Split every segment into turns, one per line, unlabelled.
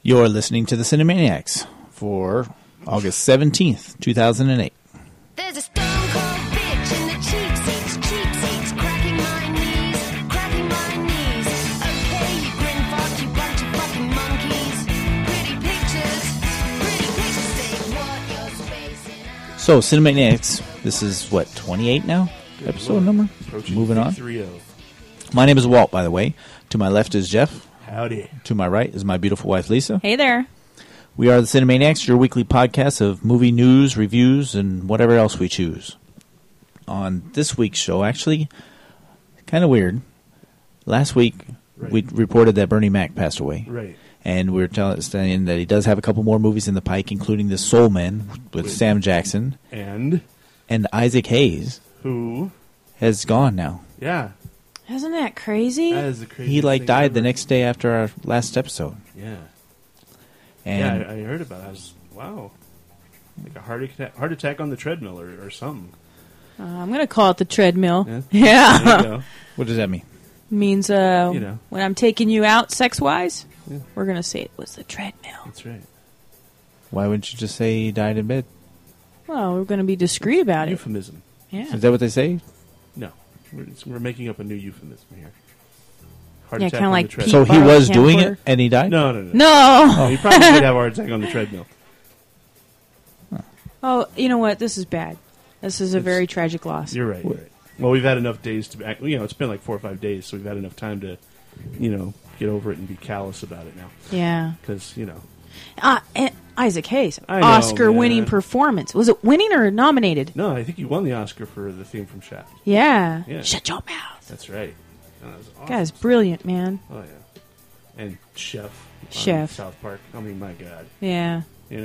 You're listening to the Cinemaniacs for August 17th, 2008.
There's a stone cold bitch in the cheap seats, cracking my knees. Okay, you grin fuck, you bunch of fucking monkeys. Pretty pictures, say what you're spacing out.
So, Cinemaniacs, this is what, 28 now? Episode number? Moving on.
330.
My name is Walt, by the way. To my left is Jeff.
Howdy.
To my right is my beautiful wife, Lisa.
Hey there.
We are the Cinemaniacs, your weekly podcast of movie news, reviews, and whatever else we choose. On this week's show, actually, kind of weird. Last week, we reported that Bernie Mac passed away.
Right.
And we were saying that he does have a couple more movies in the pike, including The Soul Man with Sam Jackson.
And
Isaac Hayes
who?
has gone now.
Yeah.
Isn't that crazy?
That is the crazy
He, died
ever.
the next day after our last episode.
Yeah.
And
Yeah, I heard about it. I was, wow. Like a heart attack on the treadmill or something.
I'm going to call it the treadmill.
Yeah.
Yeah.
There you go.
what does that mean?
Means
know.
when I'm taking you out sex-wise,
Yeah.
we're going to say it was the treadmill.
That's right.
Why wouldn't you just say he died in bed?
Well, we're going to be discreet about it.
Euphemism.
Yeah.
Is that what they say?
No. We're making up a new euphemism here. Heart
Yeah,
attack
kinda
on
like
the treadmill.
So he
Borrow
was doing
camcorder.
it and he died?
No.
No.
He probably did have a heart attack on the treadmill.
Oh, you know what? This is bad. This is a very tragic loss.
You're right. You're right. Well, we've had enough days to act. It's been like 4 or 5 days, so we've had enough time to, get over it and be callous about it now.
Yeah.
Because,
And Isaac Hayes,
I know,
Oscar-winning
man.
performance. Was it winning or nominated?
No, I think he won the Oscar for the theme from Shaft.
Yeah.
Yeah.
Shut your mouth.
That's right. That was awesome.
Guy's brilliant, man.
Oh, yeah. And Chef. on
Chef.
South Park. I mean, my God.
Yeah.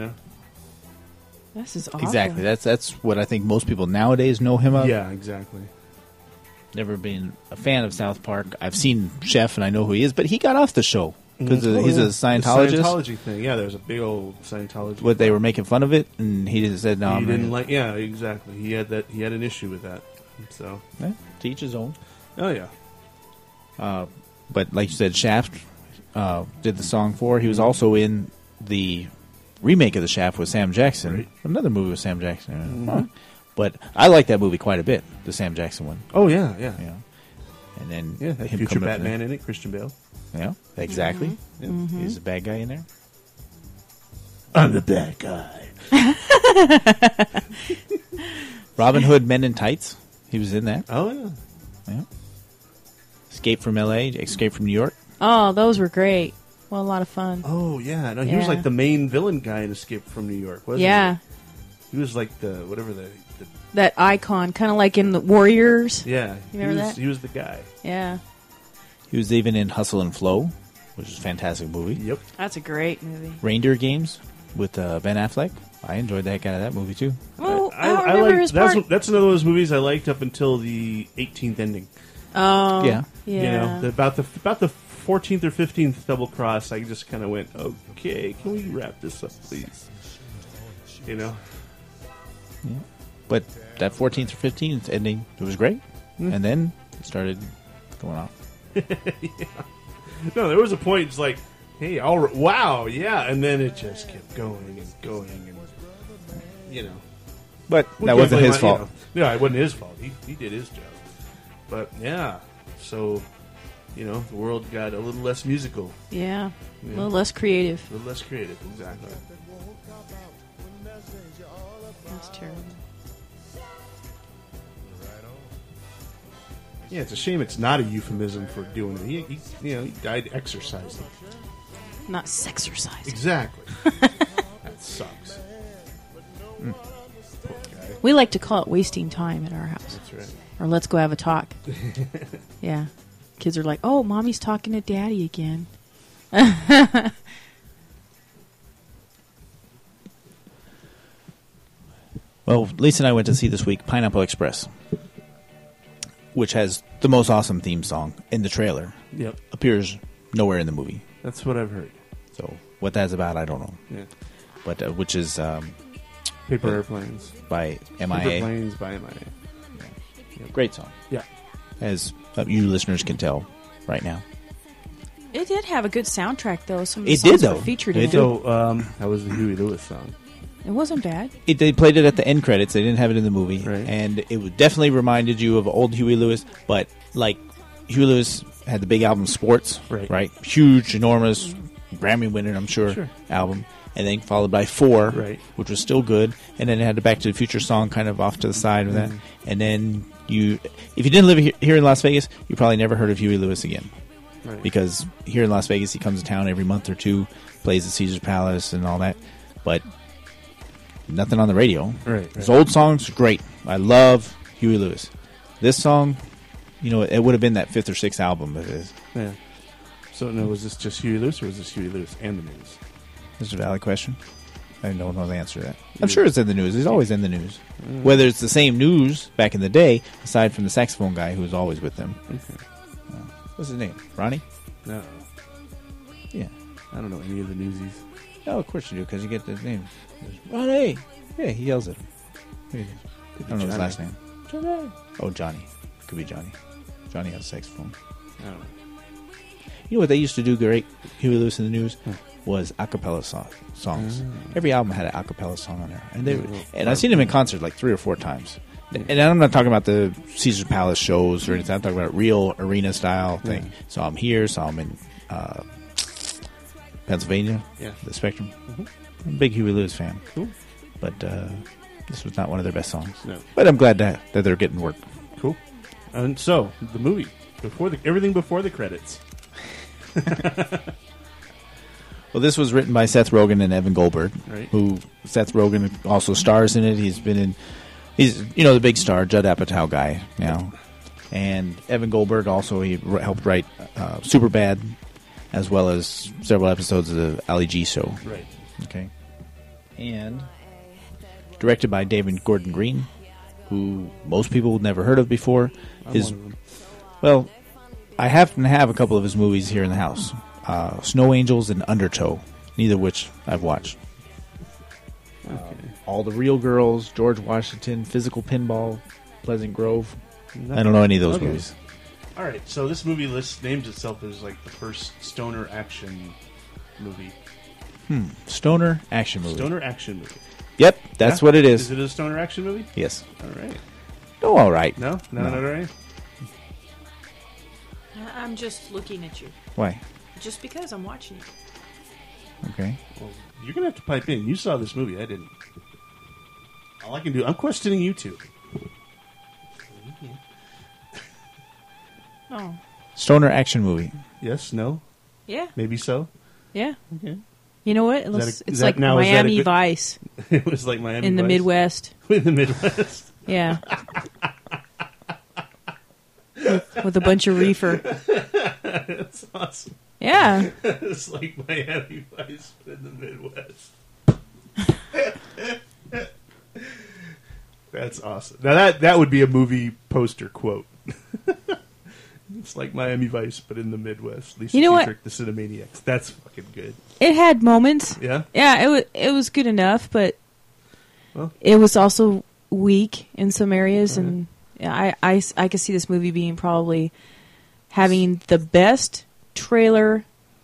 This is awful.
Exactly. That's what I think most people nowadays know him of.
Yeah, exactly.
Never been a fan of South Park. I've seen Chef and I know who he is, but he got off the show because he's a Scientologist.
The Scientology thing. Yeah, there's a big old Scientology.
What they were making fun of it, and he just said, "No,
he
I'm
didn't
not
like. Yeah, exactly. He had that. He had an issue with that. So.
to each his own."
Oh yeah.
But like you said, Shaft did the song for. He was also in the remake of the Shaft with Sam Jackson.
Right.
Another movie with Sam Jackson. But I like that movie quite a bit, the Sam Jackson one.
Oh yeah. Yeah.
You know? And then
That
him
future
coming up
Batman in it, Christian Bale.
Yeah, exactly.
Yeah.
He's the bad guy in there.
I'm the bad guy.
Robin Hood Men in Tights. He was in that.
Oh yeah.
Yeah. Escape from L.A., Escape from New York.
Oh, those were great. Well, a lot of fun.
Oh yeah. No, he was
Yeah.
like the main villain guy in Escape from New York, wasn't
Yeah.
he? He was like the whatever the
That icon, kind of like in the Warriors.
yeah.
You remember that?
He was the guy.
Yeah.
He was even in Hustle and Flow, which is a fantastic movie.
Yep.
That's a great movie.
Reindeer Games with Ben Affleck. I enjoyed that guy of that movie too.
Oh, I don't remember
liked
his part.
that's another of those movies I liked up until the 18th ending.
Oh.
Yeah.
Yeah.
About the 14th or 15th double cross, I just kind of went, okay, can we wrap this up, please?
But that 14th or 15th ending, it was great. And then it started going off.
No, there was a point, it's like, hey, wow, yeah, and then it just kept going and going, and
But
we
that
can't
wasn't
blame
his
it,
fault.
No, it wasn't his fault. He did his job. But yeah, so the world got a little less musical,
Yeah. A little less creative.
a little less creative. Exactly.
That's terrible.
Yeah, it's a shame it's not a euphemism for doing it. He died exercising.
Not sexercise.
Exactly. That sucks. Poor guy.
We like to call it wasting time at our house.
That's right.
Or let's go have a talk. Yeah. Kids are like, oh, mommy's talking to daddy again.
Well, Lisa and I went to see this week Pineapple Express, which has the most awesome theme song in the trailer.
Yep.
Appears nowhere in the movie.
That's what I've heard.
So what that's about, I don't know.
Yeah.
But which is
Paper Airplanes.
by
Paper
MIA.
Planes by MIA.
Great song,
Yeah.
as you listeners can tell right now.
It did have a good soundtrack, though. Some of the
It
songs
did,
were
though.
featured
It
in it.
did.
So that was the Huey Lewis song.
It wasn't bad.
They played it at the end credits. They didn't have it in the movie,
Right.
and it definitely reminded you of old Huey Lewis. But like Huey Lewis had the big album Sports,
Right.
Huge, enormous, Grammy winner, I'm sure, album, and then followed by 4,
Right.
which was still good, and then it had the Back to the Future song kind of off to the side of that, and then if you didn't live here in Las Vegas, you probably never heard of Huey Lewis again.
Right.
Because here in Las Vegas, he comes to town every month or two, plays at Caesar's Palace and all that, but nothing on the radio.
Right.
His old songs, great. I love Huey Lewis. This song, it would have been that 5th or 6th album of his.
Yeah. So, no, was this just Huey Lewis, or was this Huey Lewis and the News?
This is a valid question. I don't know the answer to that. I'm sure it's in the news. He's always in the news. Whether it's the same news back in the day, aside from the saxophone guy who was always with them.
Okay.
What's his name? Ronnie?
No,
Yeah.
I don't know any of the Newsies.
Oh, of course you do, because you get the name. Ronnie! Yeah, he yells at him. I don't know his
Johnny.
last name. Johnny. Oh, Johnny. Could be Johnny. Johnny has a saxophone.
I don't know.
You know what they used to do great, Huey Lewis in the News, was a cappella songs. Every album had an a cappella song on there. And I've seen them in concert like 3 or 4 times. And I'm not talking about the Caesar's Palace shows or anything. I'm talking about real arena style thing. Saw him here, saw him in Pennsylvania, the Spectrum. I'm a big Huey Lewis fan.
Cool.
But this was not one of their best songs.
No.
But I'm glad that they're getting work.
Cool. And so, the movie, everything before the credits.
Well, this was written by Seth Rogen and Evan Goldberg,
Right.
who Seth Rogen also stars in it. He's the big star, Judd Apatow guy now. And Evan Goldberg also, he helped write Superbad, as well as several episodes of the Ali G show.
Right.
Okay. And directed by David Gordon Green, who most people had never heard of before.
I'm one of them.
Well, I happen to have a couple of his movies here in the house. Snow Angels and Undertow, neither of which I've watched.
Okay.
All the Real Girls, George Washington, Physical Pinball, Pleasant Grove. I don't know any of those
Okay.
movies.
All right, so this movie names itself as like the first stoner action movie.
Stoner action movie.
Stoner action movie.
Yep, that's
Yeah?
what it is.
Is it a stoner action movie?
Yes.
All right.
Oh, all right.
No?
No.
Not all right?
I'm just looking at you.
Why?
Just because I'm watching you.
Okay.
Well, you're going to have to pipe in. You saw this movie. I didn't. All I can do, I'm questioning you two.
Oh.
Stoner action movie.
Yes? No?
Yeah.
Maybe so?
Yeah.
Okay.
You know what?
is
It's
that
like
now- is that a
Miami
good-
Vice
It was like Miami
in the
Vice.
Midwest.
In the Midwest.
Yeah. with a bunch of reefer.
That's awesome.
Yeah.
It's like Miami Vice in the Midwest. That's awesome. Now that would be a movie poster quote. It's like Miami Vice, but in the Midwest. Lisa
You know what?
Dietrich, the Cinemaniacs. That's fucking good.
It had moments.
Yeah?
Yeah, it was good enough, but
Well.
it was also weak in some areas, and yeah, I could see this movie being probably having the best trailer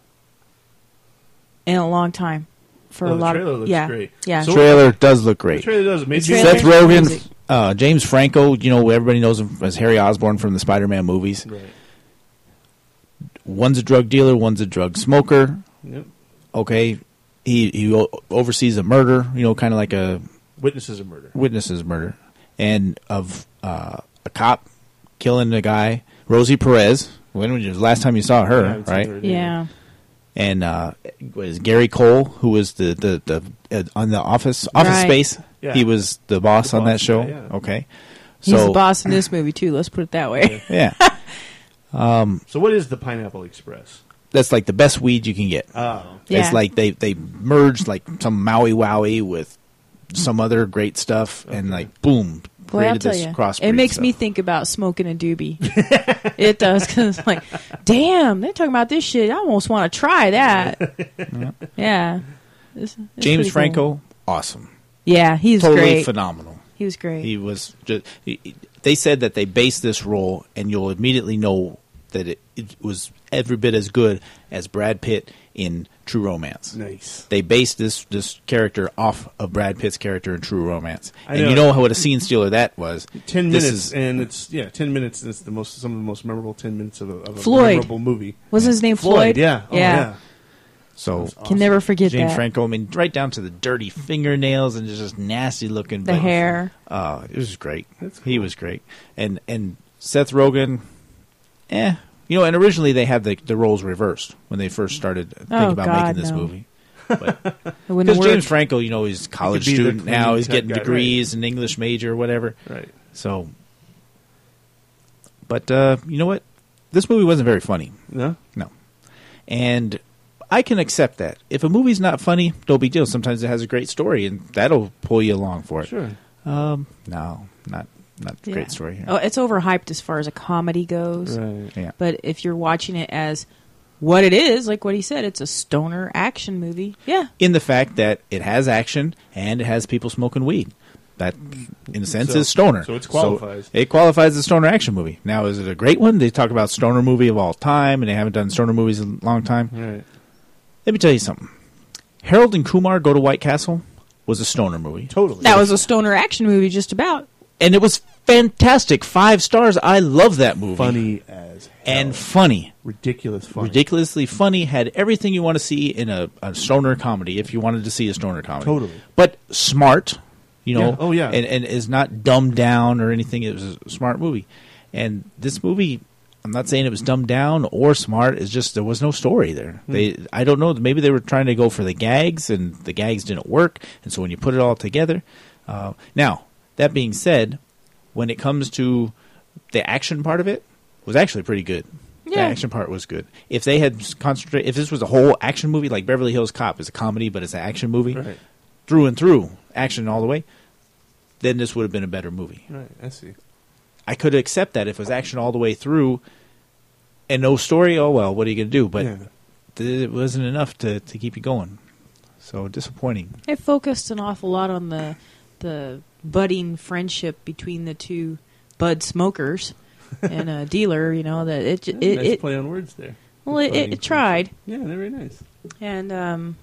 in a long time for
Oh,
a
the
lot
trailer
of
looks
yeah
great.
yeah.
So-
Trailer does look
The
great.
trailer does. It made
The
me
trailer-
Seth
Music.
Rogen, James Franco, everybody knows him as Harry Osborn from the Spider-Man movies.
Right.
One's a drug dealer, one's a drug smoker.
Yep.
Okay. He oversees a murder, kind of like a
Witnesses of murder.
witnesses murder, and of a cop killing a guy, Rosie Perez. When was the last time you saw
Yeah, I
her,
haven't seen
right?
her.
Yeah.
And was Gary Cole, who was the on the Office
Right.
Space.
Yeah.
He was the boss
The
on that
boss
show.
guy, yeah.
Okay,
He's
so
the boss in this movie too. Let's put it that way.
yeah,
So what is the Pineapple Express?
that's like the best weed you can get.
Oh.
Yeah.
It's like they merged like some Maui Wowie with some other great stuff, and like boom,
Boy, I'll
created
tell
this
you,
crossbreed
it makes me
stuff.
think about smoking a doobie. It does, because it's like, damn, they're talking about this shit. I almost want to try that. Yeah. It's
James
pretty
Franco,
cool.
awesome,
Yeah, he's
totally
great.
phenomenal.
He was great.
He was just. They said that they based this role, and you'll immediately know that it was every bit as good as Brad Pitt in True Romance.
Nice.
They based this character off of Brad Pitt's character in True Romance,
I
and
know.
you know what a scene stealer that was.
10
This
minutes,
is-
and it's 10 minutes. And it's some of the most memorable 10 minutes of a
Floyd.
memorable movie.
Was his name Floyd?
Yeah. Oh, yeah.
So
Can never forget
James
that.
Franco, I mean, right down to the dirty fingernails and just nasty looking.
The hair.
It was great.
That's
He
cool.
was great, and Seth Rogen, and originally they had the roles reversed when they first started thinking
Oh,
about
God,
making this
no.
movie.
It wouldn't
Because
work.
James Franco, he's a college
be the
student now.
clean
He's
cut
getting
guy,
degrees, an English major, whatever.
Right.
So, but you know what? This movie wasn't very funny.
No?
No. And I can accept that. If a movie's not funny, no big deal. Sometimes it has a great story, and that'll pull you along for it.
Sure.
No, not a
Yeah.
great story here.
Oh, it's overhyped as far as a comedy goes.
Right.
Yeah.
But if you're watching it as what it is, like what he said, it's a stoner action movie. Yeah.
In the fact that it has action and it has people smoking weed. That, in a sense,
So-
is stoner.
so it qualifies.
it qualifies as a stoner action movie. Now, is it a great one? They talk about stoner movie of all time, and they haven't done stoner movies in a long time.
Right.
Let me tell you something. Harold and Kumar Go to White Castle was a stoner movie.
Totally.
That was a stoner action movie just about.
And it was fantastic. 5 stars. I love that movie.
funny as hell.
And funny.
ridiculous funny.
Ridiculously funny. Had everything you want to see in a stoner comedy, if you wanted to see a stoner comedy.
Totally.
But smart,
Yeah. Oh, yeah.
And is not dumbed down or anything. It was a smart movie. And this movie, I'm not saying it was dumbed down or smart. It's just there was no story there. I don't know. Maybe they were trying to go for the gags, and the gags didn't work. And so when you put it all together, now that being said, when it comes to the action part of it, was actually pretty good. The
Yeah.
action part was good. If they had concentrated, if this was a whole action movie, like Beverly Hills Cop is a comedy, but it's an action movie
Right.
through and through, action all the way, then this would have been a better movie.
Right. I see.
I could accept that if it was action all the way through and no story. Oh well, what are you going to do? But
Yeah.
it wasn't enough to keep you going. So disappointing.
It focused an awful lot on the budding friendship between the two bud smokers and a dealer. That
Nice play on words there.
well, it tried.
Yeah, they're very nice.
And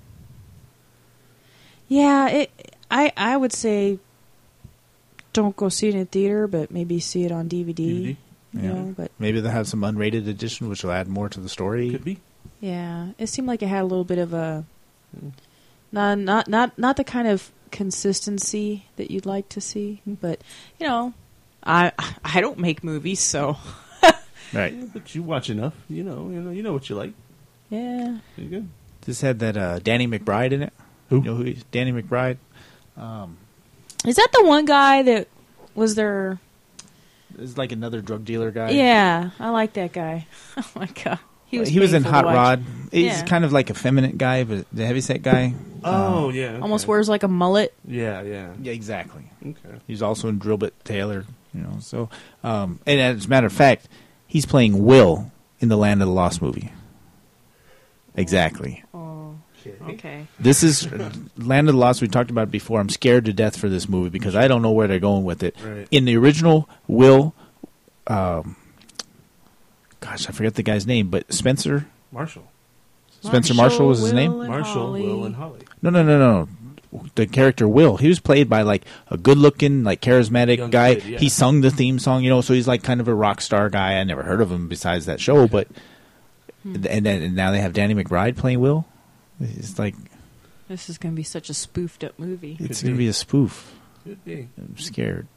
yeah, I would say don't go see it in a theater, but maybe see it on DVD.
DVD?
But
Maybe they'll have some unrated edition, which will add more to the story.
Could be.
yeah, it seemed like it had a little bit of a not the kind of consistency that you'd like to see. But I don't make movies, so
Right.
Yeah, but you watch enough. You know what you like.
yeah.
You're good.
This had that Danny McBride in it.
Who?
You know who he's? Danny McBride.
Is that the one guy that was there?
Is like another drug dealer guy.
Yeah, I like that guy. Oh my god,
He was
painful
in
to
Hot
watch.
Rod. He's
Yeah.
kind of like a feminine guy, but the heavyset guy.
Oh, yeah. Okay.
Almost wears like a mullet.
Yeah, yeah.
Yeah, exactly.
Okay.
He's also in Drillbit Taylor. So and as a matter of fact, he's playing Will in the Land of the Lost movie. Exactly.
Oh, okay.
This is Land of the Lost. We talked about it before. I'm scared to death for this movie because I don't know where they're going with it.
Right.
In the original, Will, gosh, I forget the guy's name, but Spencer Marshall was his name.
and
Marshall,
Holly.
Will, and Holly.
No. The character Will, he was played by like a good-looking, like charismatic
Young
guy.
kid, yeah.
He sung the theme song, so he's like kind of a rock star guy. I never heard of him besides that show, but and now they have Danny McBride playing Will. It's like
This is going to be such a spoofed up movie.
it's
Could
going to
be.
be a spoof.
Could be.
I'm scared.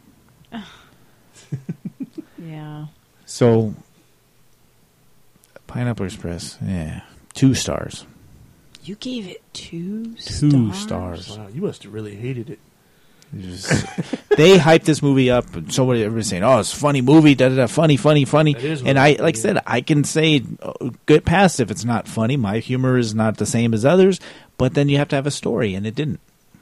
Yeah.
So, Pineapple Express, 2 stars.
You gave it 2
2
stars?
stars.
Wow, you must have really hated it.
They hyped this movie up, and everybody's saying, "Oh, it's a funny movie, funny."
It is
And
funny,
I said, I can say, get past if it's not funny. My humor is not the same as others, but then you have to have a story, and it didn't.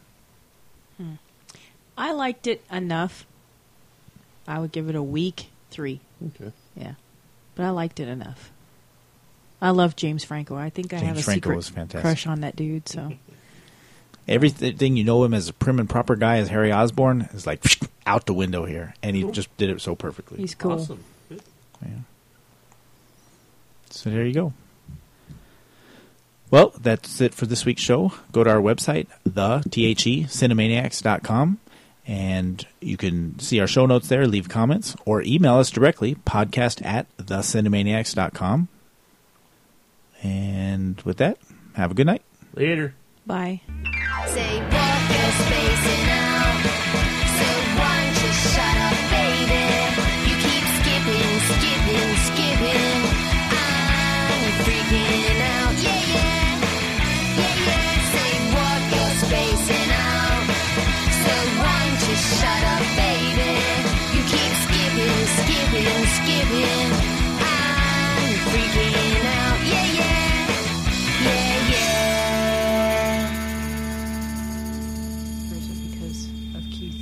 I liked it enough. I would give it a weak 3.
Okay.
Yeah. But I liked it enough. I love James Franco. I think I have
James
a
Franco
secret
was fantastic.
crush on that dude. So
Everything you know him as a prim and proper guy as Harry Osborn is like out the window here, and he just did it so perfectly.
he's cool.
Awesome. Good.
Yeah. So there you go. Well, that's it for this week's show. Go to our website, cinemaniacs.com, and you can see our show notes there, leave comments, or email us directly, podcast@thecinemaniacs.com. And with that, have a good night.
Later.
Bye.
Say what you're spacing out. So why don't you shut up, baby? You keep skipping, skipping, skipping. I'm freaking out. Yeah, yeah. Yeah, yeah. Say what you're spacing out. So why don't you shut up, baby? You keep skipping, skipping, skipping. I'm freaking out. Yeah, yeah. Yeah, yeah.
Because of Keith.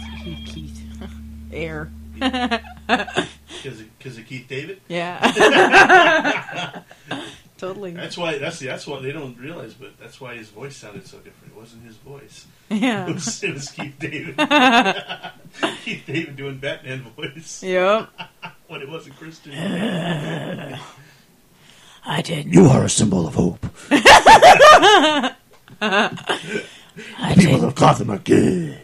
Air.
Because of Keith David?
Yeah. Totally.
That's why they don't realize, but that's why his voice sounded so different. It wasn't his voice.
Yeah.
It was Keith David. Keith David doing Batman voice.
Yep.
When it wasn't Kristen.
I didn't.
You are a symbol of hope.
People of Gotham are good.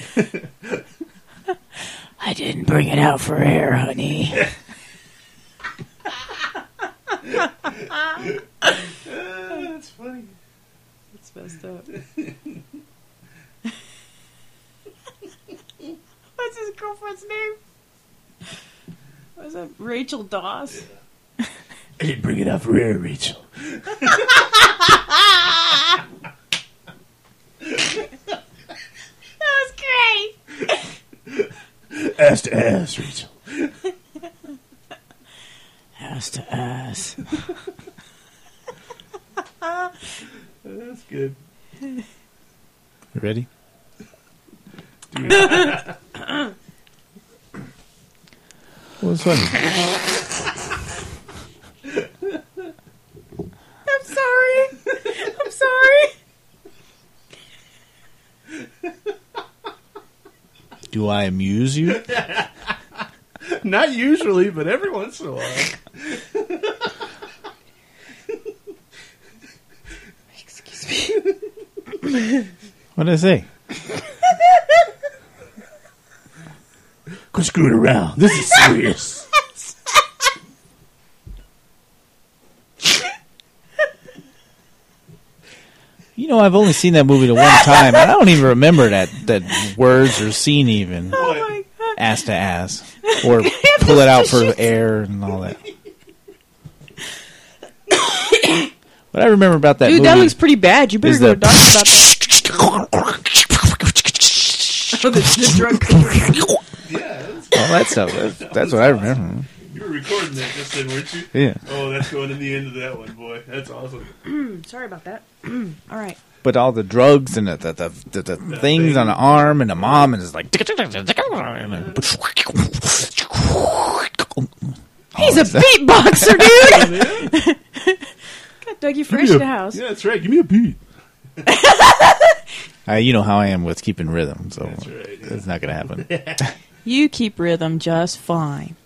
I didn't bring it out for air, honey.
That's funny.
That's messed up. What's his girlfriend's name? Was it Rachel Dawes?
Yeah.
I didn't bring it out for air, Rachel.
That was great.
Ass to ass, Rachel.
Ass to ass.
That's good.
You ready? What's funny?
I'm sorry. I'm sorry.
Do I amuse you?
Not usually, but every once in a while.
Excuse me.
What did I say? Quit screwing around. This is serious. You know, I've only seen that movie the one time, and I don't even remember that words or scene even.
Oh my god.
Ass to ass. Or pull it out for air and all that. What I remember about that
Dude,
movie...
that looks pretty bad. You better
is
go to
the-
the doctor about that. Oh, the drug.
Yeah,
All that stuff. That's what I remember.
you were recording that just then, weren't you?
Yeah.
Oh, that's going in the end of that one, boy. That's awesome.
Sorry about that. All right.
But all the drugs and the things on the arm and the mom and it's like...
He's
Oh,
a beatboxer, dude. Got Dougie Fresh in the house.
Yeah, that's right. Give me a beat.
You know how I am with keeping rhythm, so
That's right, yeah.
it's not going to happen.
You keep rhythm just fine.